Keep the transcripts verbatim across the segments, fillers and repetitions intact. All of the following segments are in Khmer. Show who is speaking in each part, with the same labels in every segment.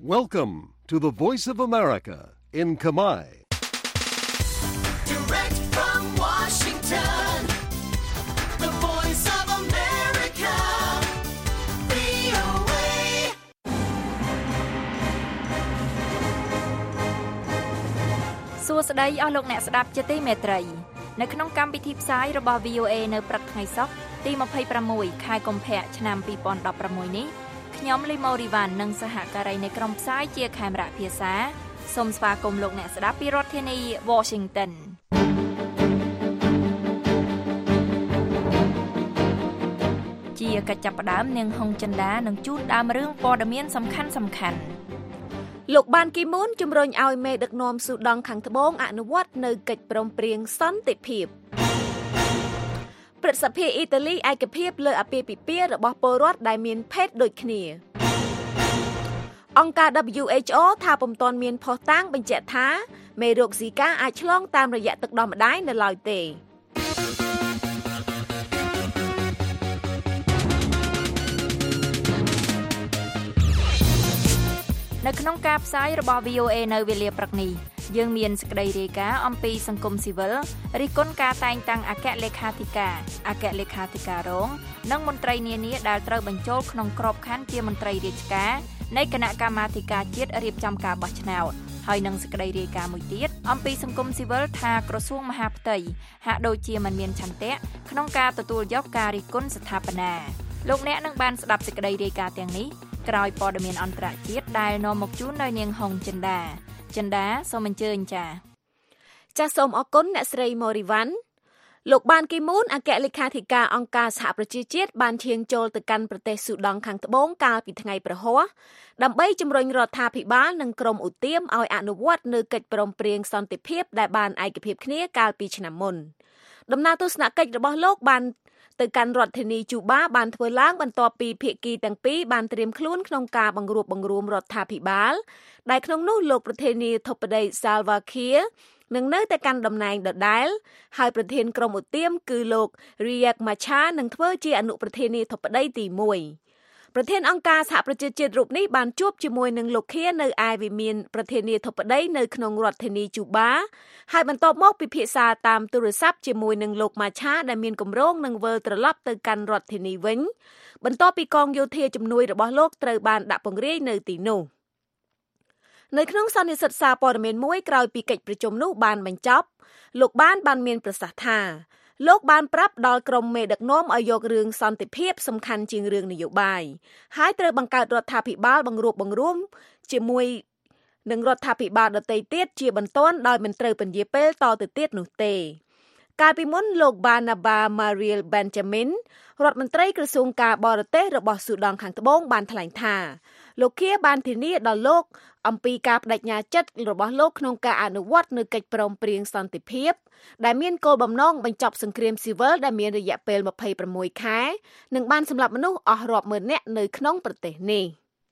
Speaker 1: Welcome to the Voice of America in Khmer.
Speaker 2: Direct from Washington, the Voice of America, វី អូ เอ
Speaker 3: សួស្តីអស់លោកអ្នកស្ដាប់ជាទីមេត្រីនៅក្នុងកម្មវិធីផ្សាយរបស់ វី អូ เอ នៅព្រឹកថ្ងៃសុក្រទី 26 ខែកុម្ភៈឆ្នាំ 2016 នេះខ្ញុំលីម៉ូរីវ៉ាន់និងសហការីនៃក្រុមផ្សាយជាខេមរៈភាសាសូមស្វាគមន៍លោកអ្នកស្ដាប់ពីរដ្ឋធានី Washington ជាកិច្ចចាប់ផ្ដើមនាងហុងចិន្តានឹងជូនដើមរឿងព័ត៌មានសំខាន់សំខាន់លោកបានគីមូនជំរុញឲ្យមេដឹកនាំស៊ូដង់ខាងត្បូងអនុវត្តនៅកិច្ចព្រមព្រៀងសន្តិភាពព្រឹទ្ធសភាអ៊ីតាលីឯកភាពលើអាពាហ៍ពិពាហ៍របស់ពលរដ្ឋដែលមានភេទដូចគ្នាអង្គការ ដប៊្យូ เอช โอ ថាពុំទាន់មានភស្តុតាងបញ្ជាក់ថាមេរោគ Zika អាចឆ្លងតាមរយៈទឹកដោះម្ដាយនៅឡើយទេនៅក្នុងការផ្សាយរបស់ វី អូ เอ នៅវេលាព្រឹកនេះយើងមានសេចក្តីរាយការណ៍អំពីសង្គមស៊ីវិលរិះគន់ការតែងតាំងអគ្គលេខាធិការអគ្គលេខាធិការរងនិងមន្ត្រីនានាដែលត្រូវបញ្ចូលក្នុងក្របខ័ណ្ឌជាមន្ត្រីរាជការនៃគណៈកម្មាធិការជាតិរៀបចំការបោះឆ្នោតហើយនឹងសេចក្តីរាយការណ៍មួយទៀតអំពីសង្គមស៊ីវិលថាក្រសួងមហាផ្ទៃហាក់ដូចជាមិនមានឆន្ទៈក្នុងការទទួលយកការរិះគន់ស្ថាបនាលោកអ្នកនឹងបានស្ដាប់សេចក្តីរាយការណ៍ទាំងនេះក្រោយព័ត៌មានអន្តរជាតិដែលនាំមកជូនដោយនាងហុងចិន្តាចិន្តាសូមអញ្ជើញចា៎ចាសសូមអរគុណអ្នកស្រីម៉ូរីវ៉ាន់លោកបានគីមូនអគ្គលេខាធិការអង្គការសហប្រជាជាតិបានឈានចូលទៅកាន់ប្រទេសស៊ូដង់ខាងត្បូងកាលពីថ្ងៃប្រហ័សដើម្បីជំរុញរដ្ឋាភិបាលនិងក្រុមឧទាមឲ្យអនុវត្តនៅកិច្ចព្រមព្រៀងសន្តិភាពដែលបានឯកភាពគ្នាកាលពីឆ្នាំមុនដំណើរទស្សនកិច្ចរបស់លោកបានទៅកាន់រដ្ឋធានីជូបាបានធ្វើឡើងបន្ទាប់ពីភាគីទាំងពីរបានត្រៀមខ្លួនក្នុងការបង្រួបបង្រួមរដ្ឋាភិបាលដែលក្នុងនោះលោកប្រធានាធិបតី Salva Kiir នឹងនៅតែកាន់តំណែងដដែលហើយប្រធានក្រុមឧទាមគឺលោក Riek Machar នឹងធ្វើជាអនុប្រធានាធិបតីទីមួយប្រធានអង្គការសហប្រជាជាតិរូបនេះបានជួបជាមួយនឹងលោកខៀនៅឯវិមានប្រធានាធិបតីនៅក្នុងរដ្ឋធានីជូបាហើយបន្ទាប់មកពិភាក្សាតាមទូរស័ព្ទជាមួយនឹងលោកម៉ាឆាដែលមានគម្រោងនឹងវិលត្រឡប់ទៅកាន់រដ្ឋធានីវិញបន្ទាប់ពីកងយោធាជំនួយរបស់លោកត្រូវបានដាក់ពង្រាយនៅទីនោះនៅក្នុងសន្និសីទសារព័ត៌មានមួយក្រោយពីកិច្ចប្រជុំនោះបានបញ្ចប់លោកបានបានមានប្រសាសន៍ថាលោកបានប្រាប់ដល់ក្រុមមេដឹកនាំឲ្យយករឿងសន្តិភាពសំខាន់ជាងរឿងនយោបាយហើយត្រូវបង្កើតរដ្ឋាភិបាលបង្រួបបង្រួមជាមួយនឹងរដ្ឋាភិបាលដទៃទៀតជាបន្ទាន់ដោយមិនត្រូវពន្យាពេលតទៅទៀតនោះទេកាលពីមុនលោក Barnaba Mariel Benjamin រដ្ឋមន្ត្រីក្រសួងការបរទេសរបស់ស៊ូដង់ខាងត្បូងបានថ្លែងថាលោកខៀបានធានាដល់លោកអំពីការបដិញ្ញាចិត្តរបស់លោកក្នុងការអនុវត្តនៅកិច្ចព្រមព្រៀងសន្តិភាពដែលមានគោលបំណងបញ្ចប់សង្គ្រាមស៊ីវិលដែលមានរយៈពេលยี่สิบหกខែនិងបានសម្លាប់មនុស្សអស់រាប់ម៉ឺននាក់នៅក្នុងប្រទេសនេះ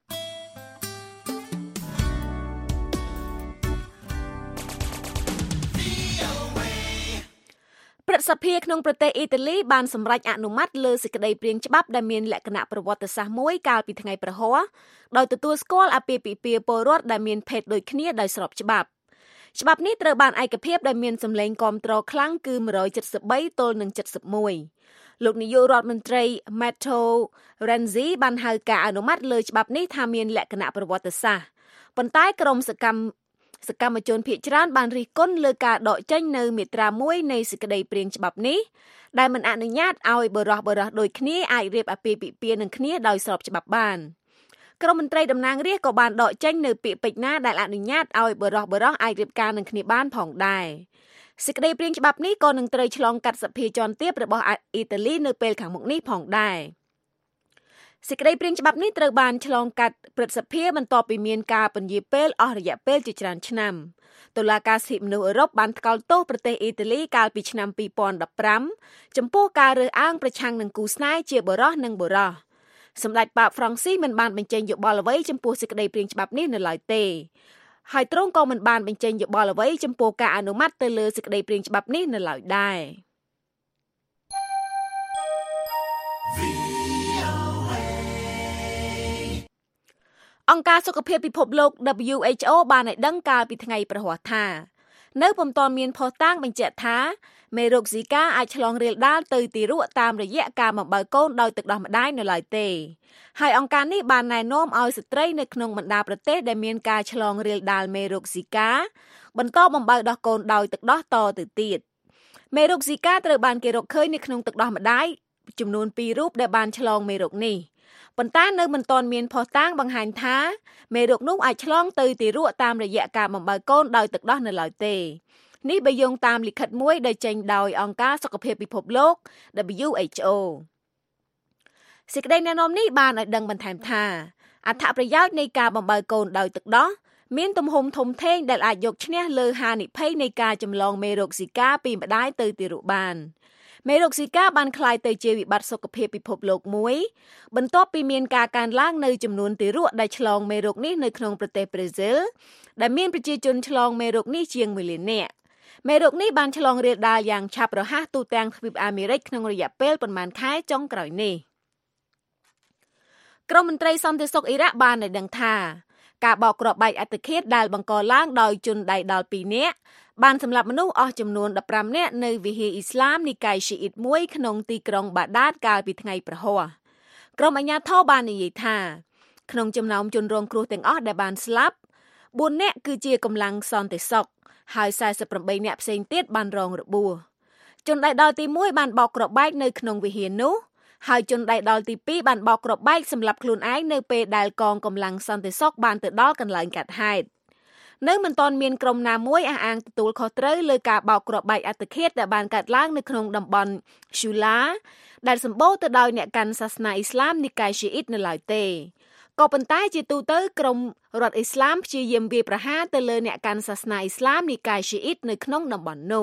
Speaker 3: ព្រឹទ្ធសភាក្នុងប្រទេសអ៊ីតាលីបានសម្រេចអនុម័តលើសេចក្តីព្រាងច្បាប់ដែលមានលក្ខណៈប្រវត្តិសាស្ត្រមួយកាលពីថ្ងៃប្រហ័សដោយទទួលស្គាល់អាពាហ៍ពិពាហ៍ពលរដ្ឋដែលមានភេទដូចគ្នាដោយស្របច្បាប់ច្បាប់នេះត្រូវបានឯកភាពដែលមានសម្លេងគាំទ្រខ្លាំងគឺone seventy-threeទល់នឹងseventy-oneលោកនាយករដ្ឋមន្ត្រី Matteo Renzi បានហៅការអនុម័តលើច្បាប់នេះថាមានលក្ខណៈប្រវត្តិសាស្ត្រប៉ុន្តែក្រុមសកម្មសកម្មជនភាគច្រើនបានរិះគន់លើការដកចេញនៅមាត្រាមួយនៃសេចក្តីព្រាងច្បាប់នេះដែលមិនអនុញ្ញាតឲ្យបរិះបរិះដូចគ្នាអាចរៀបអាពាហ៍ពិពាហ៍នឹងគ្នាដោយស្របច្បាប់បានក្រុមមន្ត្រីតំណាងរាស្ត្រក៏បានដកចេញនៅពាក្យពេចន៍ណាដែលអនុញ្ញាតឲ្យបរិះបរិះអាចរៀបការនឹងគ្នាបានផងដែរសេចក្តីព្រាងច្បាប់នេះក៏នឹងត្រូវឆ្លងកាត់សភាជាន់ទាបរបស់អ៊ីតាលីនៅពេលខាងមុខនេះផងដែរសេចក្តីព្រាងច្បាប់នេះត្រូវបានឆ្លងកាត់ព្រឹទ្ធសភាបន្ទាប់ពីមានការពន្យាពេលអស់រយៈពេលជាច្រើនឆ្នាំតុលាការសិទ្ធិមនុស្សអឺរ៉ុបបានថ្កោលទោសប្រទេសអ៊ីតាលីកាលពីឆ្នាំtwo thousand fifteenចំពោះការរើសអើងប្រឆាំងនឹងគូស្នេហ៍ជាបុរសនិងបុរសសម្ដេចប៉ាបហ្វ្រង់ស៊ីមិនបានបញ្ចេញយោបល់អ្វីចំពោះសេចក្តីព្រាងច្បាប់នេះនៅឡើយទេហើយទ្រង់ក៏មិនបានបញ្ចេញយោបល់អ្វីចំពោះការអនុម័តទៅលើសេចក្តីព្រាងច្បាប់នេះនៅឡើយដែរ អ
Speaker 4: អង្គការសុខភាពពិភពលោក W H O បានឲ្យដឹងកាលពីថ្ងៃព្រហស្បតិ៍ថានៅពុំទាន់មានភស្តុតាងបញ្ជាក់ថាមេរោគ Zika អាចឆ្លងរាលដាលទៅទារកតាមរយៈការបំបើកូនដោយទឹកដោះម្ដាយនៅឡើយទេហើយអង្គការនេះបានណែនាំឲ្យស្ត្រីនៅក្នុងបណ្ដាប្រទេសដែលមានការឆ្លងរាលដាលមេរោគ Zika បន្តបំបើដោះកូនដោយទឹកដោះតទៅទៀតមេរោគ Zika ត្រូវបានគេរកឃើញនៅក្នុងទឹកដោះម្ដាយចំនួនពីររូបដែលបានឆ្លងមេរោគនេះប៉ុន្តែនៅមិនទាន់មានភស្តុតាងបង្ហាញថាមេរោគនោះអាចឆ្លងទៅទារកតាមរយៈការបំបើកូនដោយទឹកដោះនៅឡើយទេនេះបើយោងតាមលិខិតមួយដែលចេញដោយអង្គការសុខភាពពិភពលោក W H O សេចក្តីណែនាំនេះបានឲ្យដឹងបន្ថែមថាអត្ថប្រយោជន៍នៃការបំបើកូនដោយទឹកដោះមានទំហំធំធេងដែលអាចយកឈ្នះលើហានិភ័យនៃការចម្លងមេរោគ Zika ពីម្ដាយទៅទារកបានមេរោគ Zika បានក្លាយទៅជាវិបត្តិសុខភាពពិភពលោកមួយបន្ទាប់ពីមានការកើនឡើងនៅចំនួនទារកដែលឆ្លងមេរោគនេះនៅក្នុងប្រទេសប្រេស៊ីលដែលមានប្រជាជនឆ្លងមេរោគនេះជាងមួយលាននាក់មេរោគនេះបានឆ្លងរាលដាលយ៉ាងឆាប់រហ័សទូទាំងទ្វីបអាមេរិកក្នុងរយៈពេលប៉ុន្មានខែចុងក្រោយនេះក្រុមមន្ត្រីសន្តិសុខអ៊ីរ៉ាក់បានឲ្យដឹងថាការបោកគ្រាប់បែកអត្តឃាតដែលបង្កឡើងដោយជនដៃដល់ពីរនាក់បានសម្លាប់មនុស្សអស់ចំនួនដប់ប្រាំនាក់នៅវិហារអ៊ីស្លាមនិកាយឈីអ៊ីតមួយក្នុងទីក្រុងបាដាតកាលពីថ្ងៃព្រហស្បតិ៍ក្រុមអាជ្ញាធរបាននិយាយថាក្នុងចំណោមជនរងគ្រោះទាំងអស់ដែលបានស្លាប់បួននាក់គឺជាកម្លាំងសន្តិសុខហើយសែសិបប្រាំបីនាក់ផ្សេងទៀតបានរងរបួសជនដៃដល់ទីមួយបានបោកគ្រាប់បែកនៅក្នុងវិហារនោះហើយជនដៃដល់ទីពីរបានបោកគ្រាប់បែកសម្រាប់ខ្លួនឯងនៅពេលដែលកងកម្លាំងសន្តិសុខបានទៅដល់កន្លែងកាត់ហេតុនៅមិនទាន់មានក្រុមណាមួយអះអាងទទួលខុសត្រូវលើការបោកគ្រាប់បែកអត្តឃាតដែលបានកើតឡើងនៅក្នុងតំបន់ Shula ដែលសម្បូរទៅដោយអ្នកកាន់សាសនាអ៊ីស្លាមនិកាយឈីអ៊ីតនៅឡើយទេក៏ប៉ុន្តែជាទូទៅក្រុមរដ្ឋអ៊ីស្លាមព្យាយាមវាយប្រហារទៅលើអ្នកកាន់សាសនាអ៊ីស្លាមនិកាយឈីអ៊ីតនៅក្នុងតំបន់នោះ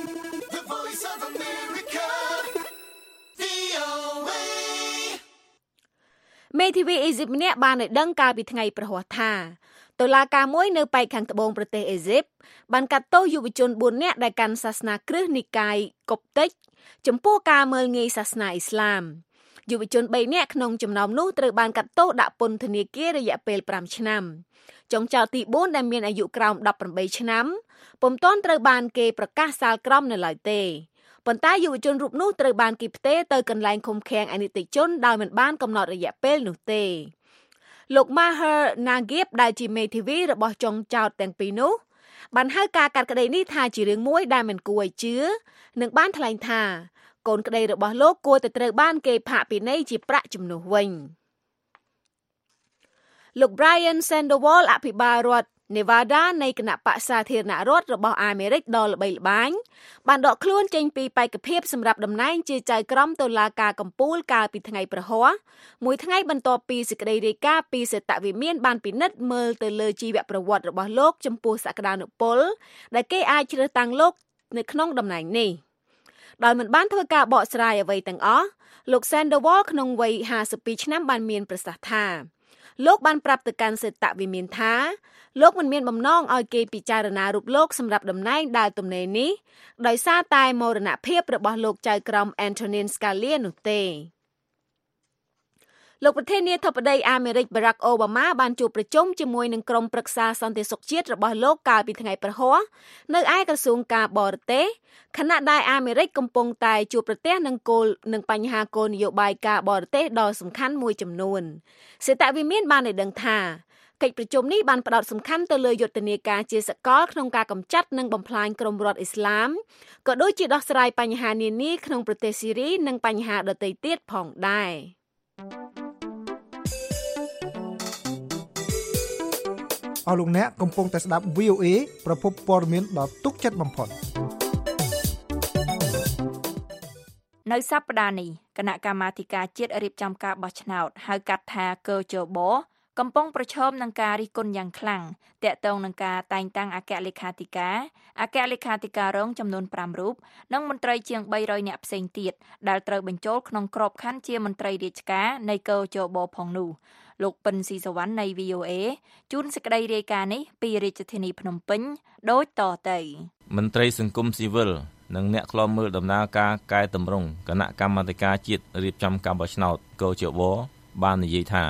Speaker 4: មេធាវីអេស៊ីបម្នាក់បានឲ្យដឹងកាលពីថ្ងៃព្រហស្បតិ៍ថាតុលាការមួយនៅប៉ែកខាងត្បូងប្រទេសអេស៊ីបបានកាត់ទោសយុវជនបួននាក់ដែលកាន់សាសនាគ្រិស្តនិកាយកុបតិចចំពោះការមើលងាយសាសនាអ៊ីស្លាមយុវជនបីនាក់ក្នុងចំណោមនោះត្រូវបានកាត់ទោសដាក់ពន្ធនាគាររយៈពេលប្រាំឆ្នាំចុងចោទទីបួនដែលមានអាយុក្រោមដប់ប្រាំបីឆ្នាំពុំទាន់ត្រូវបានគេប្រកាសសាលក្រមនៅឡើយទេប៉ុន្តែយុវជនរូបនោះត្រូវបានគេផ្ទេរទៅកន្លែងឃុំឃាំងអនិច្ចជនដោយមិនបានកំណត់រយៈពេលនោះទេលោក Maher Nagib ដែលជាមេធាវីរបស់ចុងចោទទាំងពីរនោះបានហៅការកាត់ក្តីនេះថាជារឿងមួយដែលមិនគួរឲ្យជឿនិងបានថ្លែងថាកូនក្តីរបស់លោកគួរតែត្រូវបានគេផាកពិន័យជាប្រាក់ជំនួសវិញលោក Brian Sandoval អភិបាលរដ្ឋ Nevada នៃគណៈបក្សសាធារណរដ្ឋរបស់អាមេរិកដ៏ល្បីល្បាញបានដកខ្លួនចេញពីបេក្ខភាពសម្រាប់តំណែងជាចៅក្រមតុលាការកំពូលកាលពីថ្ងៃព្រហស្បតិ៍មួយថ្ងៃបន្ទាប់ពីសេចក្តីរាយការណ៍ពីសេតវិមានបានពិនិត្យមើលទៅលើជីវប្រវត្តិរបស់លោកចំពោះសក្តានុពលដែលគេអាចជ្រើសតាំងលោកនៅក្នុងតំណែងនេះដោយមិនបានធ្វើការបកស្រាយអ្វីទាំងអស់លោក Sandoval ក្នុងវ័យห้าสิบពីរឆ្នាំបានមានប្រសាសន៍ថាលោកបានប្រាប់ទៅកាន់សេតវិមានថាលោកមិនមានបំណងឲ្យគេពិចារណារូបលោកសម្រាប់តំណែងដែលទំនេរនេះដោយសារតែមរណភាពរបស់លោកចៅក្រម Antonin Scalia នោះទេលោកប្រធានាធិបតីអាមេរិក Barack Obama បានជួបប្រជុំជាមួយនឹងក្រុមប្រឹក្សាសន្តិសុខជាតិរបស់លោកកាលពីថ្ងៃព្រហស្បតិ៍នៅឯក្រសួងការបរទេសខណៈដែលអាមេរិកកំពុងតែជួបប្រទះនឹងគោលនឹងបញ្ហាគោលនយោបាយការបរទេសដ៏សំខាន់មួយចំនួនសេតវិមានបានឲ្យដឹងថាកិច្ចប្រជុំនេះបានផ្ដោតសំខាន់ទៅលើយុទ្ធនាការជាសកលក្នុងការកម្ចាត់និងបំផ្លាញក្រុមរដ្ឋអ៊ីស្លាមក៏ដូចជាដោះស្រាយបញ្ហានានាក្នុងប្រទេសស៊ីរីនិងបញ្ហាដទៃទៀតផងដែរ
Speaker 5: អស់លោកអ្នកកំពុងតែស្ដាប់ V O A ប្រភពព័ត៌មានដ៏ទុកចិត្តបំផុត
Speaker 3: នៅសប្តាហ៍នេះគណៈកម្មាធិការជាតិរៀបចំការបោះឆ្នោតហៅកាត់ថា កោជបកំពុងប្រឈមនឹងការរិះគន់យ៉ាងខ្លាំងទាក់ទងនឹងការតែងតាំងអគ្គលេខាធិការអគ្គលេខាធិការរងចំនួនប្រាំរូបនិងមន្ត្រីជាងបីរយនាក់ផ្សេងទៀតដែលត្រូវបញ្ចូលក្នុងក្របខ័ណ្ឌជាមន្ត្រីរាជការនៃកោជបផងនោះលោកពិនស៊ីសវណ្ណនៃ V O A ជូនសេចក្តីរាយការណ៍នេះពីរាជធានីភ្នំពេញដូចតទៅ
Speaker 6: មន្ត្រីសង្គមស៊ីវិលនិងអ្នកឃ្លាំមើលដំណើរការកែតម្រង់គណៈកម្មាធិការជាតិរៀបចំការបោះឆ្នោតកោជបបាននិយាយថា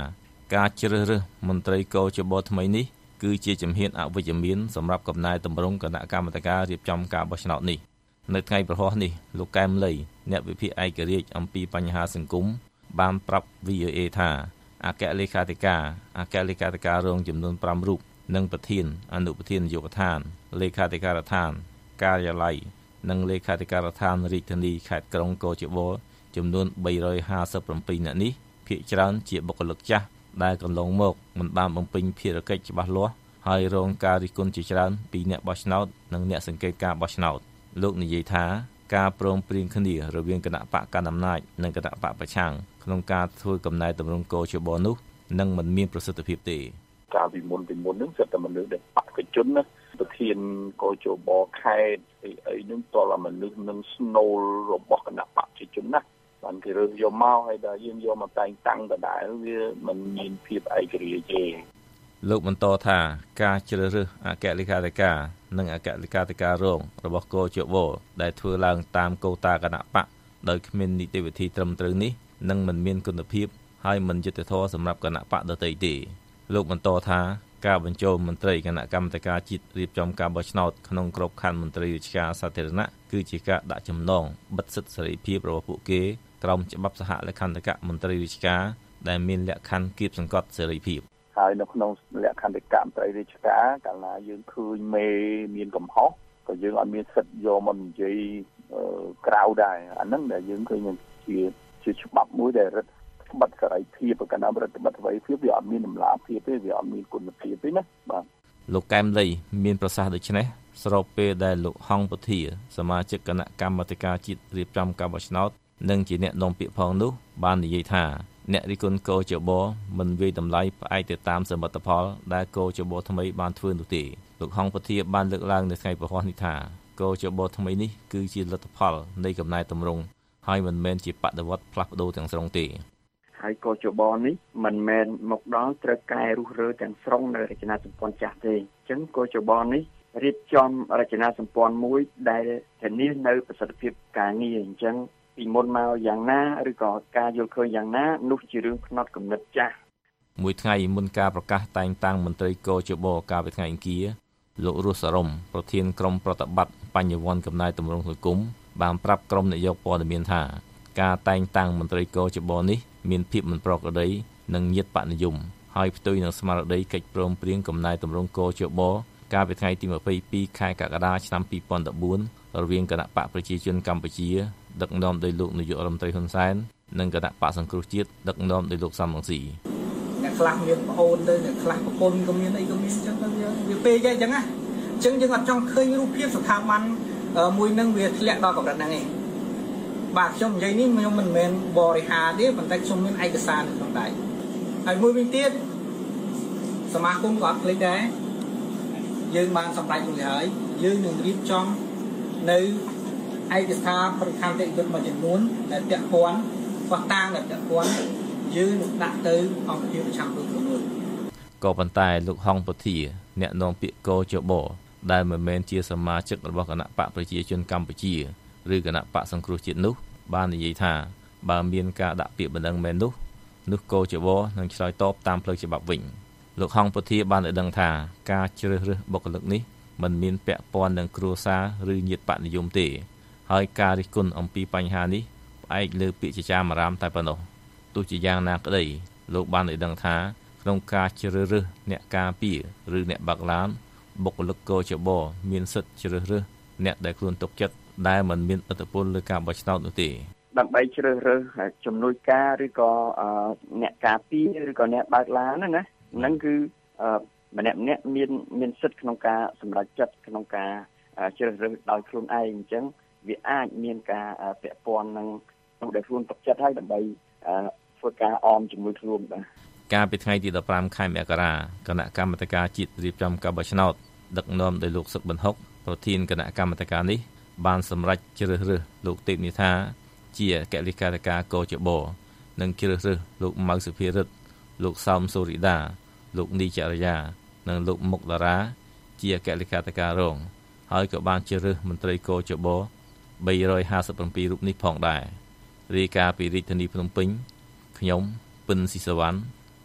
Speaker 6: ការជ្រើសរើសមន្ត្រីកោជបថ្មីនេះគឺជាជំហានអវិជ្ជមានសម្រាប់កំណែតម្រង់គណៈកម្មាធិការរៀបចំការបោះឆ្នោតនេះនៅថ្ងៃប្រហោះនេះលោកកែមលីអ្នកវិភាគឯករាជ្យអំពីបញ្ហាសង្គមបានប្រាប់ វី អូ អេ ថាអគ្គលេខាធិការអគ្គលេខាធិការរងចំនួនប្រាំរូបនិងប្រធានអនុប្រធាននាយកដ្ឋានលេខាធិការដ្ឋានការិយាល័យនិងលេខាធិការដ្ឋានរាជធានីខេត្តក្រុងកោជបចំនួនបីរយហាសិបប្រាំពីរនាក់នេះភាគច្រើនជាបុគ្គលិកចាស់ដែលកន្លងមកមិនបានបំពេញភារកិច្ចច្បាស់លាស់ហើយរងការរិះគន់ជាច្រើនពីអ្នកបោះឆ្នោតនិងអ្នកសង្កេតការបោះឆ្នោតលោកនិយាយថាការព្រមព្រៀងគ្នារវាងគណៈបកកណ្ដាលអំណាចនិងគណៈបកប្រឆាំងក្នុងការធ្វើកំណែតម្រង់កោជបនោះនឹងមិនមានប្រសិទ្ធភាពទេ
Speaker 7: កាលពីមុនពីមុនហ្នឹងសិតតែមនុស្សដែលបកជនណាប្រធានកោជបខេត្តអីអីហ្នឹងតលមនុស្សនឹងស្នូលរបស់គណៈបកជនណាបានគេរើសយកមកហើយដល់យើងយកមកតែងតាំងដដែលវាមិនមានភាពឯករាជ្យទេ
Speaker 6: លោកបន្តថាការជ្រើសរើសអគ្គលេខាធិការនិងអគ្គលេខាធិការរងរបស់កោជបដែលធ្វើឡើងតាមកូតាគណៈបកដោយគ្មាននីតិវិធីត្រឹមត្រូវនេះនឹងមិនមានគុណភាពហើយមិនយុត្តិធម៌សម្រាប់គណៈបកដទៃទេលោកបន្តថាការបញ្ចូលមន្ត្រីគណៈកម្មាធិការជាតិរៀបចំការបោះឆ្នោតក្នុងក្របខ័ណ្ឌមន្ត្រីរាជការសាធារណៈគឺជាការដាក់ចំណងបិទសិទ្ធិសេរីភាពរបស់ពួកគេក្រោមច្បាប់សហលក្ខន្តិកៈមន្ត្រីរាជការដែលមានលក្ខខណ្ឌគៀបសង្កត់សេរីភាព
Speaker 7: ហើយនៅក្នុងលក្ខន្តិកៈមន្ត្រីរាជការកាលណាយើងឃើញមេមានកំហុសក៏យើងអត់មានសិទ្ធិយកមកនិយាយក្រៅដែរអាហ្នឹងដែលយើងឃើញជាជាច្បាប់មួយដែលរដ្ឋបတ်សេរីភាពកណ្ដាលរដ្ឋបတ်សេរីភាពវាអត់មានតម្លាភាពទេវាអត់មានគុណភាពទេណាបាទ
Speaker 6: លោកកែមលីមានប្រសាសន៍ដូចនេះស្របពេលដែលលោកហងពធាសមាជិកគណៈកម្មាធិការជាតិរៀបចំការបោះឆ្នោតនិងជាអ្នកនាំពាក្យផងនោះបាននិយាយថាអ្នករិះគន់កោជបមិនវាយតម្លៃផ្អែកទៅតាមសមិទ្ធផលដែលកោជបថ្មីបានធ្វើនោះទេលោកហងពធាបានលើកឡើងនៅថ្ងៃប្រហោះនេះថាកោជបថ្មីនេះគឺជាលទ្ធផលនៃកំណែតម្រង់ហើយមិនមែនជាបដិវត្តផ្លាស់ប្ដូរទាំងស្រុងទេ
Speaker 8: ហើយកោជបនេះមិនមែនមកដល់ត្រូវកែរុះរើទាំងស្រុងនៅរចនាសម្ព័ន្ធចាស់ទេអញ្ចឹងកោជបនេះរៀបចំរចនាសម្ព័ន្ធមួយដែលធានានៅប្រសិទ្ធភាពការងារអញ្ចឹងពីមុនមកយ៉ាងណាឬក៏ការយល់ឃើញយ៉ាងណានោះជារឿងផ្នត់គំនិតចាស់
Speaker 6: មួយថ្ងៃមុនការប្រកាសតែងតាំងមន្ត្រីកោជបកាលពីថ្ងៃអង្គារលោករស់សរមប្រធានក្រុមប្រតិបត្តិបញ្ញវន្តកំណែតម្រង់សង្គមបានប្រាប់ក្រុមនាយកព័ត៌មានថាការតែងតាំងមន្ត្រីកោជបនេះមានភាពមិនប្រក្រតីនិងញាតិបនិយមហើយផ្ទុយនឹងស្មារតីកិច្ចព្រមព្រៀងកំណែតម្រង់កោជបកាលពីថ្ងៃទីម្ភៃពីរខែកក្កដាឆ្នាំពីរពាន់ដប់បួនរវាងគណៈបកប្រជាជនកម្ពុជាដឹកនាំដោយលោកនាយករដ្ឋមន្ត្រីហ៊ុនសែននិងគណៈបកសង្គ្រោះជាតិដឹកនាំដោយលោកសំរងស៊ី
Speaker 9: អ្នកខ្លះមានប្អូនទៅអ្នកខ្លះប្រពន្ធក៏មានអីក៏មានអញ្ចឹងទៅវាពេកអញ្ចឹងណាអញ្ចឹងយើងអត់ចង់ឃើញរូបភាពស្ថាប័នមួយនឹងវាធ្លាក់ដល់កម្រិតហ្នឹងឯងបាទខ្ញុំនិយាយនេះខ្ញុំមិនមែនបរិហារទេប៉ុន្តែខ្ញុំមានឯកសារនៅក្នុងដៃហើយមួយវិញទៀតសមាគមក៏អត់ភ្លេចដែរយើងបានសម្រេចរួចហើយយើងនឹងរៀបចំនៅឯកសារប្រតិកម្មតិយុត្តមួយចំនួនដែលពាក់ព័ន្ធបោះតាំងដែលពាក់ព័ន្ធយើងនឹងដាក់ទៅអង្គភាពប្រចាំគ្រប់មួយ
Speaker 6: ក៏ប៉ុន្តែលោកហងពធាអ្នកនាំពាក្យកោជបដែលមិនមែនជាសមាជិករបស់គណៈបកប្រជាជនកម្ពុជាឬគណៈបកសង្គ្រោះជាតិនោះបាននិយាយថាបើមានការដាក់ពាក្យបណ្ដឹងមែននោះនោះកោជបនឹងឆ្លើយតបតាមផ្លូវច្បាប់វិញលោកហងពធាបានឲ្យដឹងថាការជ្រើសរើសបុគ្គលិកនេះមិនមានពាក់ព័ន្ធនឹងគ្រួសារឬញាតិបនិយមទេហើយការរិះគន់អំពីបញ្ហានេះផ្អែកលើពាក្យចចាមអារាមតែប៉ុណ្ណោះទោះជាយ៉ាងណាក្តីលោកបានឲ្យដឹងថាក្នុងការជ្រើសរើសអ្នកការពារឬអ្នកបើកឡានបុគ្គលិកកោជបមានសិទ្ធិជ្រើសរើសអ្នកដែលខ្លួនទុកចិត្តដែលមិនមានឥទ្ធិពលលើការបោះឆ្នោតនោះទេ
Speaker 8: ដើម្បីជ្រើសរើសជំនួយការឬក៏អ្នកការពារឬក៏អ្នកបើកឡានណាណាហ្នឹងគឺម្នាក់ម្នាក់មានមានសិទ្ធិក្នុងការសម្រេចចិត្តក្នុងការជ្រើសរើសដោយខ្លួនឯងអញ្ចឹងវាអាចមានការពាក់ព័ន្ធនឹងនោះដែលខ្លួនទុកចិត្តឲ្យដើម្បីធ្វើការអមជាមួយខ្លួនបាទ
Speaker 6: កាលពីថ្ងៃទីដប់ប្រាំខែមករាគណៈកម្មាធិការជាតិរៀបចំការបោះឆ្នោតដឹកនាំដោយលោកសុកបណ្ហុកប្រធានគណៈកម្មាធិការនេះបានសម្រេចជ្រើសរើសលោកទេពនិថាជាអគ្គលេខាធិការកោជបនិងជ្រើសរើសលោកម៉ៅសុភារិទ្ធលោកសោមសូរីដាលោកនីចរិយានិងលោកមុកតារាជាអគ្គលេខាធិការរងហើយក៏បានជ្រើសរើសមន្ត្រីកោជបបីរយហាសិបប្រាំពីររូបនេះផងដែររាយការណ៍ពីរាជធានីភ្នំពេញខ្ញុំពិនស៊ីសវណ្ណ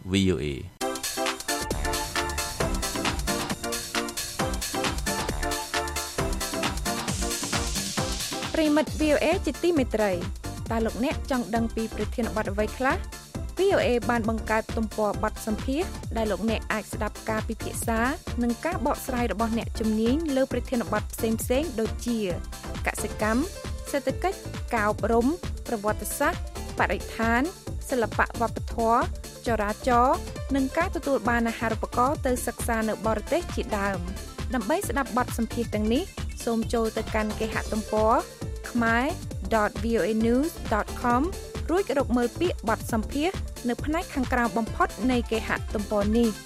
Speaker 6: វី អូ เอ
Speaker 4: ប្រិមិត្ត វី អូ เอ ជាទីមេត្រីតើលោកអ្នកចង់ដឹងពីប្រធានបទអ្វីខ្លះ វី អូ เอ បានបង្កើតទំព័របទសម្ភាសន៍ដែលលោកអ្នកអាចស្ដាប់ការពិភាក្សានិងការបកស្រាយរបស់អ្នកជំនាញលើប្រធានបទផ្សេងៗដូចជាកសិកម្មសេដ្ឋកិច្ចការអប់រំប្រវត្តិសាស្ត្របរិស្ថានសិល្បៈវប្បធម៌ចរាចរណ៍និងការទទួលបានអាហារូបករណ៍ទៅសិក្សានៅបរទេសជាដើមដើម្បីស្ដាប់បទសម្ភាសន៍ទាំងនេះសូមចូលទៅកាន់គេហទំព័រ khmer dot v o a news dot com រួចរកមើលពាក្យបទសម្ភាសន៍នៅផ្នែកខាងក្រោមបំផុតនៃគេហទំព័រនេះ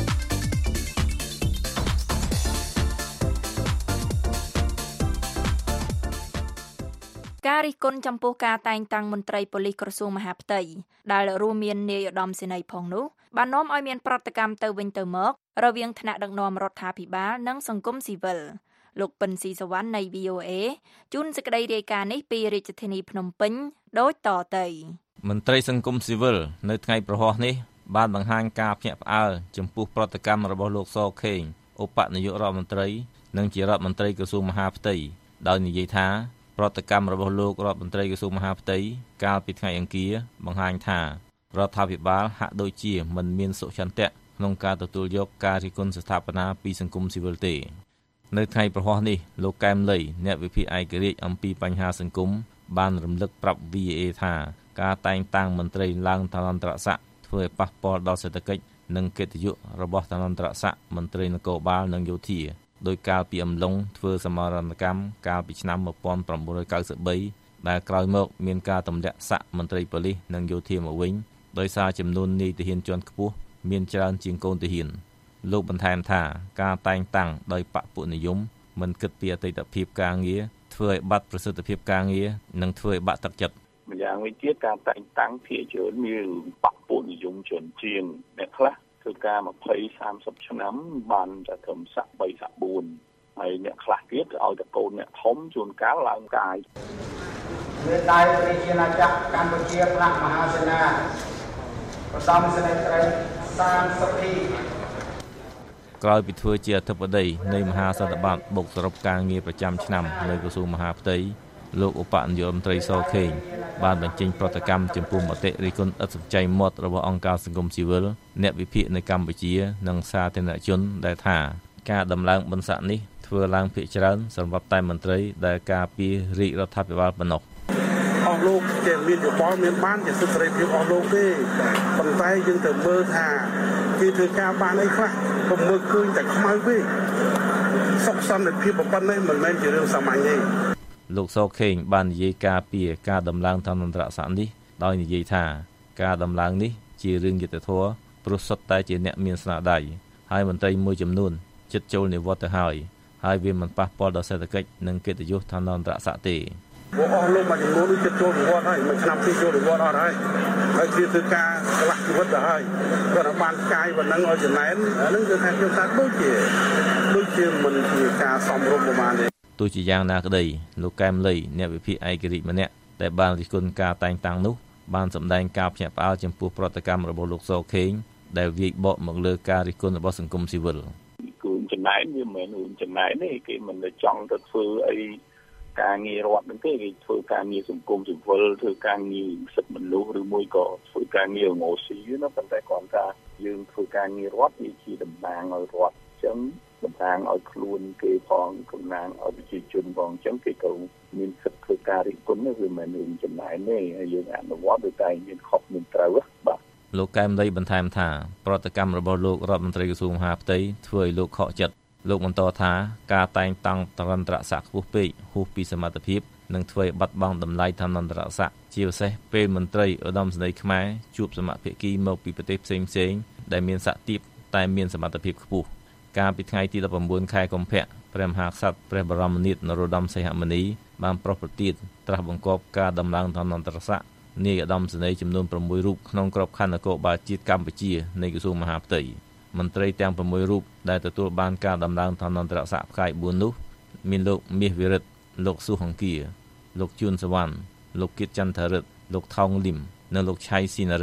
Speaker 3: ការរិះគន់ចំពោះការតែងតាំងមន្ត្រីប៉ូលីសក្រសួងមហាផ្ទៃដែលរួមមាននាយឧត្តមសេនីយ៍ផងនោះបាននាំឲ្យមានប្រតិកម្មទៅវិញទៅមករវាងថ្នាក់ដឹកនាំរដ្ឋាភិបាលនិងសង្គមស៊ីវិលលោកពិនស៊ីសវណ្ណនៃ វី អូ เอ ជូនសេចក្តីរាយការណ៍នេះពីរាជធានីភ្នំពេញដូចតទៅ
Speaker 6: មន្ត្រីសង្គមស៊ីវិលនៅថ្ងៃប្រហោះនេះបានបង្ហាញការភ្ញាក់ផ្អើលចំពោះប្រតិកម្មរបស់លោកសខេងឧបនាយករដ្ឋមន្ត្រីនិងជារដ្ឋមន្ត្រីក្រសួងមហាផ្ទៃដោយនិយាយថាប្រតិកម្មរបស់លោករដ្ឋមន្ត្រីក្រសួងមហាផ្ទៃកាលពីថ្ងៃអង្គារបង្ហាញថារដ្ឋាភិបាលហាក់ដូចជាមិនមានសុចន្ទៈក្នុងការទទួលយកការរិះគន់ស្ថាបនាពីសង្គមស៊ីវិលទេនៅថ្ងៃប្រហោះនេះលោកកែមលីអ្នកវិភាគឯករាជ្យអំពីបញ្ហាសង្គមបានរំលឹកប្រាប់ វី អូ เอ ថាការតែងតាំងមន្ត្រីឡើងឋានន្តរស័ក្តិធ្វើឲ្យប៉ះពាល់ដល់សេដ្ឋកិច្ចនិងកិត្តិយសរបស់ឋានន្តរស័ក្តិមន្ត្រីនគរបាលនិងយោធាដោយកាលពីអំឡុងធ្វើសមរណកម្មកាលពីឆ្នាំmột nghìn chín trăm chín mươi baដែលក្រោយមកមានការទម្លាក់ស័ក្តិមន្ត្រីប៉ូលីសនិងយោធាមកវិញដោយសារចំនួននាយទាហានជាន់ខ្ពស់មានច្រើនជាងកូនទាហានលោកបន្ថែមថាការតែងតាំងដោយបពុនិយមមិនគិតពីអតីតភាពការងារធ្វើឲ្យបាត់ប្រសិទ្ធភាពការងារនិងធ្វើឲ្យបាក់ទឹកចិត្ត
Speaker 7: ម្យ៉ាងវិញទៀតការតែងតាំងភាគច្រើនមានបពុនិយមច្រើនជាងអ្នកខ្លះធ្វើការ20 30ឆ្នាំបានតែត្រឹមស័ក្តិ3ស័ក្តិ4ហើយអ្នកខ្លះទៀតឲ្យតែកូនអ្នកធំជួនកាលឡើងកាយ
Speaker 10: មេដាយប្រជាណាចក្រកម្ពុជាផ្នែកមហាសេនាបដំសេនីយ៍ត្រីសានសុភី
Speaker 6: ក្រោយពីធ្វើជាអធិបតីនៃមហាសន្និបាតបុកសរុបការងារប្រចាំឆ្នាំនៅក្រសួងមហាផ្ទៃលោកឧបនាយករដ្ឋមន្ត្រីសខេងបានបញ្ចេញប្រតិកម្មចំពោះមតិរិះគន់ឥតសំចៃមាត់របស់អង្គការសង្គមស៊ីវិលអ្នកវិភាគនៅកម្ពុជានិងសាធារណជនដែលថាការដំឡើងបន្សាក់នេះធ្វើឡើងភាគច្រើនសម្រាប់តែមន្ត្រីដែលការពាររាជរដ្ឋាភិបាលប៉ុណ្ណោះ
Speaker 11: អស់លោកជាមានយោបល់មានបានជាសិទ្ធិសេរីភាពអស់លោកទេប៉ុន្តែយើងត្រូវមើលថាគេធ្វើការបានអីខ្លះកុំមើលឃើញតែខ្មៅពេកសុខសន្តិភាពប៉ុណ្ណេះមិនមែនជារឿងសាមញ្ញទេ
Speaker 6: លោកសខេងបាននិយាយការពីការដំឡើងឋានន្តរស័ក្តិនេះដោយនិយាយថាការដំឡើងនេះជារឿងយុត្តិធម៌ព្រោះសុទ្ធតែជាអ្នកមានស្នាដៃហើយមន្ត្រីមួយចំនួនចិត្តចូលនិវត្តន៍ទៅហើយហើយវាមិនប៉ះពាល់ដល់សេដ្ឋកិច្ចនិងកិត្តិយសឋានន្តរស័ក្តិទេ
Speaker 11: ពួកអស់លោកមួយចំនួននេះចិត្តចូលនិវត្តន៍ហើយមួយឆ្នាំទីចូលនិវត្តន៍អត់ហើយហើយជាធ្វើការឆ្លាស់ជីវិតទៅហើយគាត់បានកាយប៉ុណ្ណឹងឲ្យចំណែនអានឹងគឺថាខ្ញុំថាដូចជាដូចជាមិនជាការសមរម្យប្រហែលទេ
Speaker 6: ទោះជាយ៉ាងណាក្តីលោកកែមលីអ្នកវិភាគឯករាជ្យម្នាក់ដែលបានរិះគន់ការតែងតាំងនោះបានសម្ដែងការភ្ញាក់ផ្អើលចំពោះប្រតិកម្មរបស់លោកសខេងដែលវាយបកមកលើការរិះគន់របស់សង្គមស៊ីវិល
Speaker 7: គូចំណែនវាមិនមែនរឿងចំណែនទេគេមិនទៅចង់ទៅធ្វើអីការងាររដ្ឋហ្នឹងទេគេធ្វើការងារសង្គមស៊ីវិលធ្វើការងារសិទ្ធិមនុស្សឬមួយក៏ធ្វើការងារងោស៊ីណាប៉ុន្តែគាត់ថាយើងធ្វើការងាររដ្ឋវាជាតំណាងឲ្យរដ្ឋអញ្ចឹងតំណាងឲ្យខ្លួនគេផងតំណាងឲ្យប្រជាជនផងអញ្ចឹងគេក៏មានសិទ្ធិធ្វើការរិះគន់វាមិនមែនរឿងចំណែនទេហើយយើងអនុវត្តដោយតែមានខុសមានត្រូវបាទ
Speaker 6: លោកកែមលីបន្ថែមថាប្រតិកម្មរបស់លោករដ្ឋមន្ត្រីក្រសួងមហាផ្ទៃធ្វើឲ្យលោកខកចិត្តលោកបន្តថាការតែងតាំងឋានន្តរស័ក្តិខ្ពស់ពេកហួសពីសមត្ថភាពនឹងធ្វើឲ្យបាត់បង់តម្លៃឋានន្តរស័ក្តិជាពិសេសពេលមន្ត្រីឧត្តមសេនីយ៍ខ្មែរជួបសមត្ថភាគីមកពីប្រទេសផ្សេងផ្សេងដែលមានសក្តិភាពតែមានសមត្ថភាពខ្ពស់កាលពីថ្ងៃទី19ខែកុម្ភៈព្រះមហាក្សត្រព្រះបរមនាថនរោត្តមសីហមុនីបានប្រោសប្រទានត្រាស់បង្គាប់ការដំឡើងឋានន្តរស័ក្តិនាយឧត្តមសេនីយ៍ចំនួន6រូបក្នុងក្របខ័ណ្ឌនគរបាលជាតិកម្ពុជានៃក្រសួងមហាផ្ទៃមន្ត្រីទាំង6រូបដែលទទួលបានការដំឡើងឋានន្តរស័ក្តិផ្កាយបួននោះមានលោកមាសវិរិទ្ធលោកសុហង្គីលោកជួនសវណ្ណលោកគៀតចន្ទរិទ្ធលោកថោងលឹមនិងលោកឆៃស៊ីនរិទ្ធ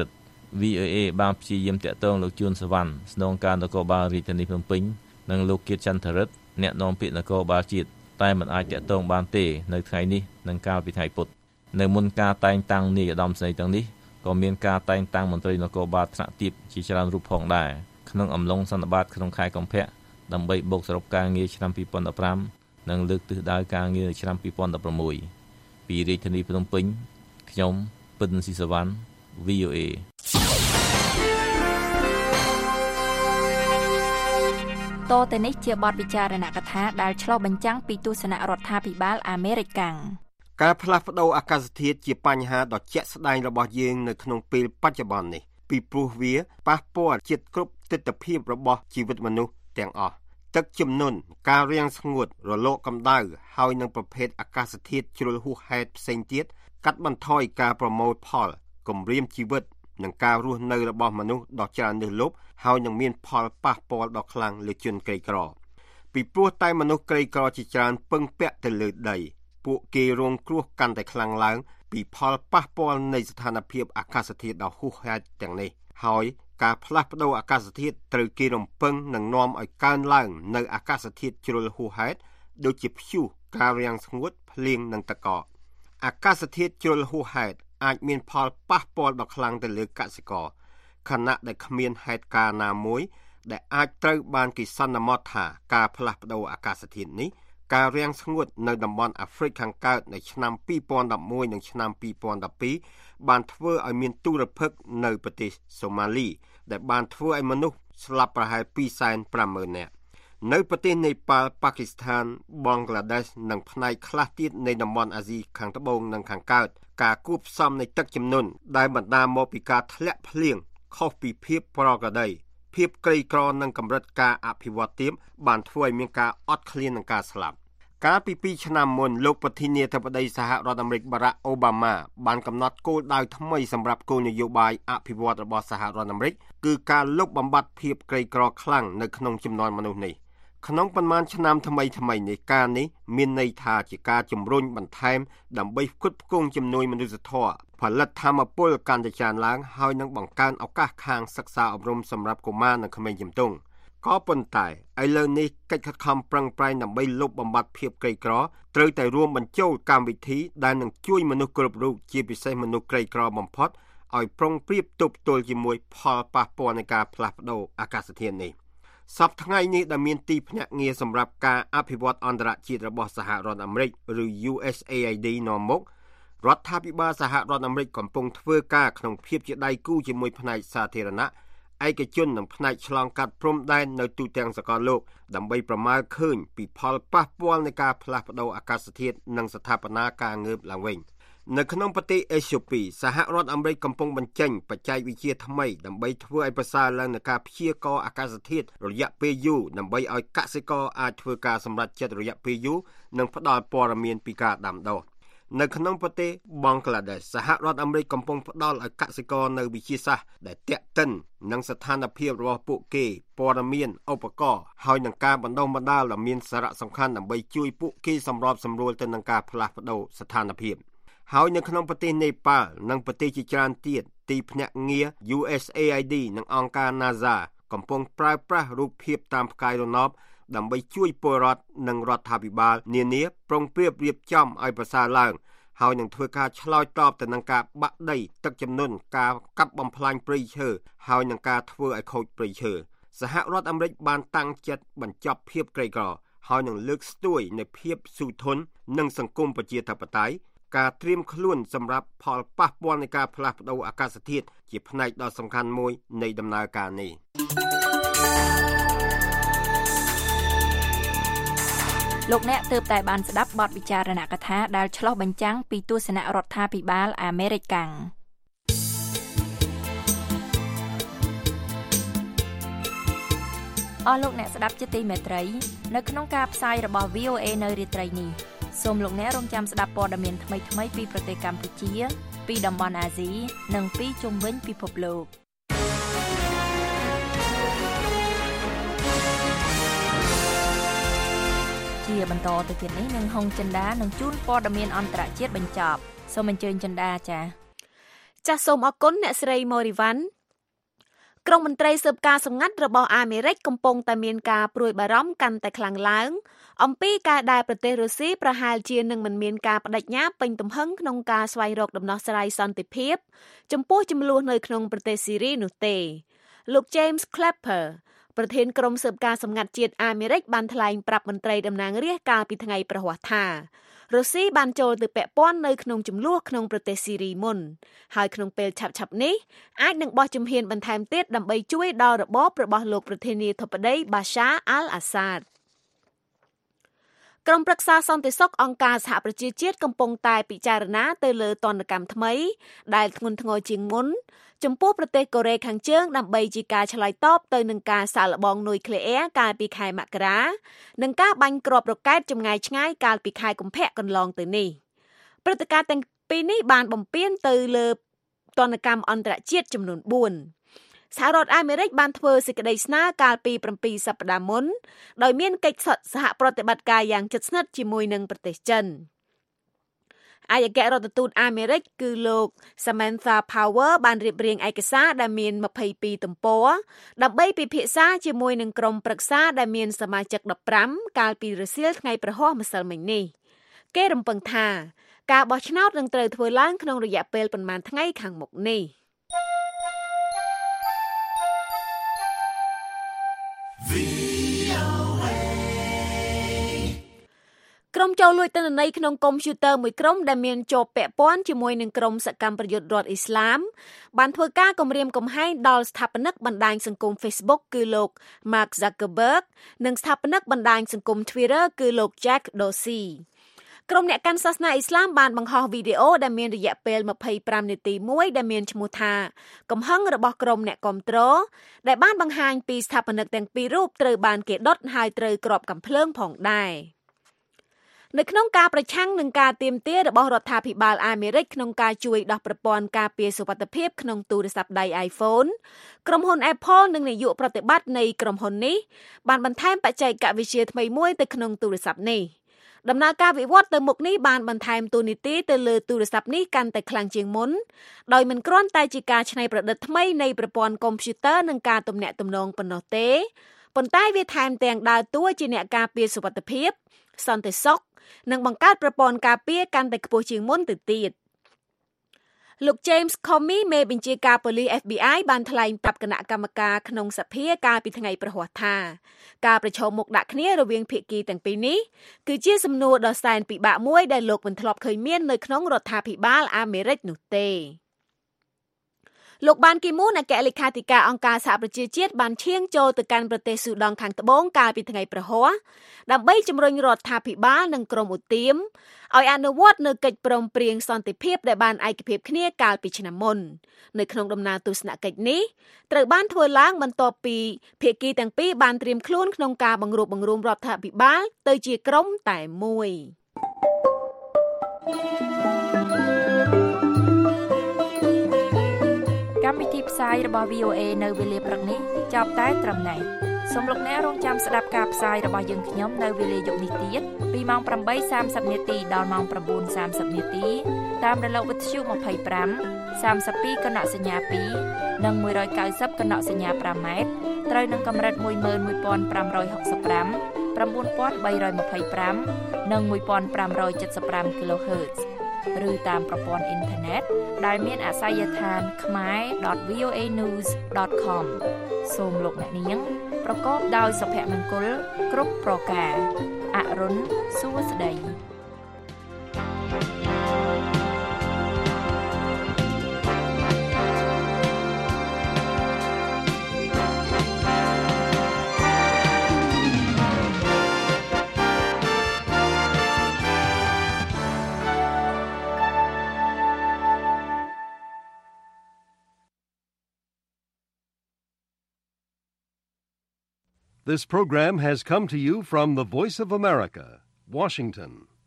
Speaker 6: វី អូ เอ បានព្យាយាមតាក់ទងលោកជួនសវណ្ណស្នងការនគរបាលរាជធានីភ្នំពេញនិងលោកគៀតចន្ទរិទ្ធអ្នកនាំពាក្យនគរបាលជាតិតែមិនអាចតាក់ទងបានទេនៅថ្ងៃនេះនិងកាលពីថ្ងៃពុធនៅមុនការតែងតាំងនាយឧត្តមសេនីយ៍ទាំងនេះក៏មានការតែងតាំងមន្ត្រីនគរបាលថ្នាក់ទាបជាច្រើនរូបផងដែរក្នុងអំឡុងសន្និបាតក្នុងខែកុម្ភៈដើម្បីបូកសរុបការងារឆ្នាំពីរពាន់ដប់ប្រាំនិងលើកទិសដៅការងារឆ្នាំពីរពាន់ដប់ប្រាំមួយពីរាជធានីភ្នំពេញខ្ញុំពិនស៊ីសវណ្ណ វី អូ เอ
Speaker 3: តទៅនេះជាបទពិចារណកថាដែលឆ្លុះបញ្ចាំងពីទស្សនៈរដ្ឋាភិបាលអាមេរិកកាំង
Speaker 12: ការផ្លាស់ប្តូរអាកាសធាតុជាបញ្ហាដ៏ជាក់ស្ដែងរបស់យើងនៅក្នុងពេលបច្ចុប្បន្ននេះពីព្រោះវាប៉ះពាល់ជាតិគ្រប់ទិដ្ឋភាពរបស់ជីវិតមនុស្សទាំងអស់ទឹកជំនន់ការរាំងស្ងួតរលកកម្ដៅហើយនឹងប្រភេទអាកាសធាតុជ្រុលហួសហេតុផ្សេងទៀតកាត់បន្ថយការប្រមូលផលគម្រាមជីវិតនិងការរស់នៅរបស់មនុស្សដ៏ច្រើនលើសលប់ហើយនឹងមានផលប៉ះពាល់ដ៏ខ្លាំងលើជនក្រីក្រពីព្រោះតែមនុស្សក្រីក្រជាច្រើនពឹងពាក់ទៅលើដីពួកគេរងគ្រោះកាន់តែខ្លាំងឡើងពីផលប៉ះពាល់នៃស្ថានភាពអាកាសធាតុដ៏ហួសហេតុទាំងនេះហើយការផ្លាស់ប្តូរអាកាសធាតុត្រូវគេរំពឹងនឹងនាំឲ្យកើនឡើងនៅអាកាសធាតុជ្រុលហួសហេតុដូចជាព្យុះការរាំងស្ងួតភ្លៀងនិងទឹកកកអាកាសធាតុជ្រុលហួសហេតុអាចមានផលប៉ះពាល់ដ៏ខ្លាំងទៅលើកសិករខណៈដែលគ្មានហេតុការណ៍ណាមួយដែលអាចត្រូវបានគេសន្មតថាការផ្លាស់ប្តូរអាកាសធាតុនេះការរាំងស្ងួតនៅតំបន់អាហ្វ្រិកខាងកើតនៅឆ្នាំពីរពាន់ដប់មួយនិងឆ្នាំពីរពាន់ដប់ពីរបានធ្វើឲ្យមានទូរភឹកនៅប្រទេសសូម៉ាលីដែលបានធ្វើឲ្យមនុស្សស្លាប់ប្រហែលពីរសែនប្រាំម៉ឺននាក់នៅប្រទេសនេប៉ាល់ប៉ាគីស្ថានបង់ក្លាដេសនិងផ្នែកខ្លះទៀតនៃតំបន់អាស៊ីខាងត្បូងនិងខាងកើតការគួបផ្សំនៃទឹកជំនន់ដែលបណ្ដាលមកពីការធ្លាក់ភ្លៀងខុសពីភាពប្រក្រតីភាពក្រីក្រនិងកម្រិតការអភិវឌ្ឍទាបបានធ្វើឲ្យមានការអត់ឃ្លាននិងការស្លាប់កាលពីពីរឆ្នាំមុនលោកប្រធានាធិបតីសហរដ្ឋអាមេរិកបារ៉ាក់អូបាម៉ាបានកំណត់គោលដៅថ្មីសម្រាប់គោលនយោបាយអភិវឌ្ឍរបស់សហរដ្ឋអាមេរិកគឺការលុបបំបាត់ភាពក្រីក្រខ្លាំងនៅក្នុងចំនួនមនុស្សនេះក្នុងប៉ុន្មានឆ្នាំថ្មីថ្មីនេះការនេះមានន័យថាជាការជំរុញបន្ថែមដើម្បីផ្គត់ផ្គង់ជំនួយមនុស្សធម៌ផលិតធម្មពលកាន់តែច្រើនឡើងហើយនឹងបង្កើនឱកាសខាងសិក្សាអប់រំសម្រាប់កុមារនិងក្មេងជំទង់ក៏ប៉ុន្តែឥឡូវនេះកិច្ចខិតខំប្រឹងប្រែងដើម្បីលុបបំបាត់ភាពក្រីក្រត្រូវតែរួមបញ្ចូលកម្មវិធីដែលនឹងជួយមនុស្សគ្រប់រូបជាពិសេសមនុស្សក្រីក្របំផុតឲ្យប្រុងប្រៀបទប់ទល់ជាមួយផលប៉ះពាល់នៃការផ្លាស់ប្តូរអាកាសធាតុនេះសប្តាហ៍ថ្ងៃនេះដែលមានទីភ្នាក់ងារសម្រាប់ការអភិវឌ្ឍអន្តរជាតិរបស់សហរដ្ឋអាមេរិកឬ ยู เอส เอ ไอ ดี នាំមុខរដ្ឋាភិបាលសហរដ្ឋអាមេរិកកំពុងធ្វើការក្នុងភាពជាដៃគូជាមួយផ្នែកសាធារណៈឯកជននិងផ្នែកឆ្លងកាត់ព្រំដែននៅទូទាំងសកលលោកដើម្បីប្រមាលឃើញពីផលប៉ះពាល់នៃការផ្លាស់ប្តូរអាកាសធាតុនិងស្ថាបនាការងើបឡើងវិញនៅក្នុងប្រទេសអេត្យូពីសហរដ្ឋអាមេរិកកំពុងបញ្ចេញបច្ចេកវិទ្យាថ្មីដើម្បីធ្វើឲ្យប្រសើរឡើងនូវការព្យាករណ៍អាកាសធាតុរយៈពេលយូរដើម្បីឲ្យកសិករអាចធ្វើការសម្រេចចិត្តរយៈពេលយូរនិងផ្ដល់ព័ត៌មានពីការដាំដុះនៅក្នុងប្រទេសបង់ក្លាដេសសហរដ្ឋអាមេរិកកំពុងផ្ដល់ឲ្យកសិករនៅវិទ្យាសាស្ត្រដែលទាក់ទិននឹងស្ថានភាពរបស់ពួកគេព័ត៌មានឧបករណ៍ហើយនឹងការបណ្ដុះបណ្ដាលដែលមានសារៈសំខាន់ដើម្បីជួយពួកគេសម្របសម្រួលទៅនឹងការផ្លាស់ប្ដូរស្ថានភាពហើយនៅក្នុងប្រទេសនេប៉ាល់និងប្រទេសជាច្រើនទៀតទីភ្នាក់ងារ ยู เอส เอ ไอ ดี និងអង្គការ NASA កំពុងប្រើប្រាស់រូបភាពតាមផ្កាយរណបដើម្បីជួយពលរដ្ឋនិងរដ្ឋាភិបាលនានាប្រុងប្រៀបរៀបចំឲ្យប្រសើរឡើងហើយនឹងធ្វើការឆ្លើយតបទៅនឹងការបាក់ដីទឹកជំនន់ការកាប់បំផ្លាញព្រៃឈើហើយនឹងការធ្វើឲ្យខូចព្រៃឈើសហរដ្ឋអាមេរិកបានតាំងចិត្តបញ្ចប់ភាពក្រីក្រហើយនឹងលើកស្ទួយនៃភាពស៊ូធន់និងសង្គមប្រជាធិបតេយ្យការត្រៀមខ្លួនសម្រាប់ផលប៉ះពាល់នៃការផ្លាស់ប្តូរអាកាសធាតុជាផ្នែកដ៏សំខាន់មួយនៃដំណើរការនេះ
Speaker 3: លោកអ្នកទើបតែបានស្ដាប់បទវិចារណកថាដែលឆ្លុះបញ្ចាំងពីទស្សនៈរដ្ឋាភិបាលអាមេរិកកាំងអស់លោកអ្នកស្ដាប់ជាទីមេត្រីនៅក្នុងការផ្សាយរបស់ វី អូ เอ នៅរាត្រីនេះសូមលោកអ្នករងចាំស្ដាប់ព័ត៌មានថ្មីៗពីប្រទេសកម្ពុជាពីតំបន់អាស៊ីនិងពីជុំវិញពិភពលោកជាបន្តទៅទៀតនេះនឹងហុងចិន្តានឹងជូនព័ត៌មានអន្តរជាតិបញ្ចប់សូមអញ្ជើញចិន្តាចា៎
Speaker 4: ចាសសូមអរគុណអ្នកស្រីម៉ូរីវ៉ាន់ក្រុមមន្ត្រីស៊ើបការសម្ងាត់របស់អាមេរិកកំពុងតែមានការព្រួយបារម្ភកាន់តែខ្លាំងឡើងអំពីការដែលប្រទេសរុស្ស៊ីប្រហែលជានឹងមិនមានការបដិញ្ញាពេញទំហឹងក្នុងការស្វែងរកដំណោះស្រាយសន្តិភាពចំពោះជម្លោះនៅក្នុងប្រទេសស៊ីរីនោះទេលោក James Clapper ប្រធានក្រុមស៊ើបការសម្ងាត់ជាតិអាមេរិកបានថ្លែងប្រាប់មន្ត្រីតំណាងរាស្ត្រកាលពីថ្ងៃប្រហ័សថារុស្ស៊ីបានចូលទៅពាក់ព័ន្ធនៅក្នុងជម្លោះក្នុងប្រទេសស៊ីរីមុនហើយក្នុងពេលឆាប់ៗនេះអាចនឹងបោះជំហានបន្ថែមទៀតដើម្បីជួយដល់របបរបស់លោកប្រធានាធិបតី Bashar al-Assad ក្រុមប្រឹក្សាសន្តិសុខអង្គការសហប្រជាជាតិកំពុងតែពិចារណាទៅលើទណ្ឌកម្មថ្មីដែលធ្ងន់ធ្ងរជាងមុនចំពោះប្រទេសកូរ៉េខាងជើងដើម្បីជាការឆ្លើយតបទៅនឹងការសាកល្បងនុយក្លេអ៊ែរកាលពីខែមករានិងការបាញ់គ្រាប់រ៉ុកែតចម្ងាយឆ្ងាយកាលពីខែកុម្ភៈកន្លងទៅនេះព្រឹត្តិការណ៍ទាំងពីរនេះបានបំពានទៅលើទណ្ឌកម្មអន្តរជាតិចំនួនបួនសហរដ្ឋអាមេរិកបានធ្វើសេចក្តីស្នើកាលពី7សប្តាហ៍មុនដោយមានកិច្ចសហប្រតិបត្តិការយ៉ាងជិតស្និទ្ធជាមួយនឹងប្រទេសចិនឯកអគ្គរដ្ឋទូតអាមេរិកគឺលោក Samantha Power បានរៀបរៀងឯកសារដែលមាន22ទំព័រដើម្បីពិភាក្សាជាមួយនឹងក្រុមប្រឹក្សាដែលមានសមាជិក15កាលពីរសៀលថ្ងៃប្រហ័សម្សិលមិញនេះគេរំពឹងថាការបោះឆ្នោតនឹងត្រូវធ្វើឡើងក្នុងរយៈពេលប្រមាណថ្ងៃខាងមុខនេះក្រុមចូលលួចទិន្នន័យក្នុងកុំព្យូទ័រមួយក្រុមដែលមានជាប់ពាក់ព័ន្ធជាមួយនឹងក្រុមសកម្មប្រយុទ្ធរដ្ឋអ៊ីស្លាមបានធ្វើការគំរាមកំហែងដល់ស្ថាបនិកបណ្ដាញសង្គម Facebook គឺលោក Mark Zuckerberg និងស្ថាបនិកបណ្ដាញសង្គម Twitter គឺលោក Jack Dorsey ក្រុមអ្នកកាន់សាសនាអ៊ីស្លាមបានបង្ហោះវីដេអូដែលមានរយៈពេល25នាទីមួយដែលមានឈ្មោះថាកំហឹងរបស់ក្រុមអ្នកគាំទ្រដែលបានបង្ហាញពីស្ថាបនិកទាំងពីររូបត្រូវបានគេដុតហើយត្រូវគ្រាប់កាំភ្លើងផងដែរនៅក្នុងការប្រឆាំងនឹងការទាមទាររបស់រដ្ឋាភិបាលអាមេរិកក្នុងការជួយដោះប្រព័ន្ធការពារសុវត្ថិភាពក្នុងទូរស័ព្ទដៃ iPhone ក្រុមហ៊ុន Apple និងនាយកប្រតិបត្តិនៃក្រុមហ៊ុននេះបានបន្ថែមបច្ចេកវិទ្យាថ្មីមួយទៅក្នុងទូរស័ព្ទនេះដំណើរការវិវត្តទៅមុខនេះបានបន្ថែមទូនីតិទៅលើទូរស័ព្ទនេះកាន់តែខ្លាំងជាងមុនដោយមិនគ្រាន់តែជាការច្នៃប្រឌិតថ្មីនៃប្រព័ន្ធកុំព្យូទ័រនិងការទំនាក់ទំនងប៉ុណ្ណោះទេប៉ុន្តែវាថែมទាំងដើរតួជាអ្នកការពារសុវត្ថិភាពសន្តិសុខនិងបង្កើតប្រព័ន្ធការពារកាន់តែខ្ពស់ជាងមុនទៅទៀតលោក James Comey មេបញ្ជាការប៉ូលីស F B I បានថ្លែងប្រាប់គណៈកម្មការក្នុងសភាកាលពីថ្ងៃប្រហ័សថាការប្រឈមមុខដាក់គ្នារវាងភាគីទាំងពីរនេះគឺជាសំណួរដ៏សែនពិបាកមួយដែលលោកមិនធ្លាប់ឃើញមាននៅក្នុងរដ្ឋាភិបាលអាមេរិកនោះទេលោកបានគីមូនអគ្គលេខាធិការអង្គការសហប្រជាជាតិបានឈានចូលទៅកាន់ប្រទេសស៊ូដង់ខាងត្បូងកាលពីថ្ងៃប្រហ័សដើម្បីជំរុញរដ្ឋាភិបាលនិងក្រុមឧទាមឲ្យអនុវត្តនូវកិច្ចព្រមព្រៀងសន្តិភាពដែលបានឯកភាពគ្នាកាលពីឆ្នាំមុននៅក្នុងដំណើរទស្សនកិច្ចនេះត្រូវបានធ្វើឡើងបន្ទាប់ពីភាគីទាំងពីរបានត្រៀមខ្លួនក្នុងការបង្រួបបង្រួមរដ្ឋាភិបាលទៅជាក្រុមតែមួយ
Speaker 3: កម្មវិធីផ្សាយរបស់ V O A នៅវេលាព្រឹកនេះចប់តែត្រឹមនេះសូមលោកអ្នករងចាំស្ដាប់ការផ្សាយរបស់យើងខ្ញុំនៅវេលាយប់នេះទៀតពីម៉ោងប្រាំបីសាមសិបនាទីដល់ម៉ោងប្រាំបួនសាមសិបនាទីតាមរលកវិទ្យុ25 32កណកសញ្ញា2និង190កណកសញ្ញា5ម៉ែត្រត្រូវនឹងកម្រិតមួយម៉ឺនមួយពាន់ប្រាំរយហុកសិបប្រាំ ៩ពាន់បីរយម្ភៃប្រាំនិងមួយពាន់ប្រាំរយចិតសិបប្រាំ kHz ឬតាមប្រព័ន្ធអ៊ីនធឺណិតដែលមានអាសយដ្ឋាន ខ្មែរ ដត វី អូ เอ นิวส์ ដត com សូមលោកអ្នកនាងប្រកបដោយសុភមង្គលគ្រប់ប្រការអរុនសួស្តី
Speaker 1: This program has come to you from the Voice of America, Washington.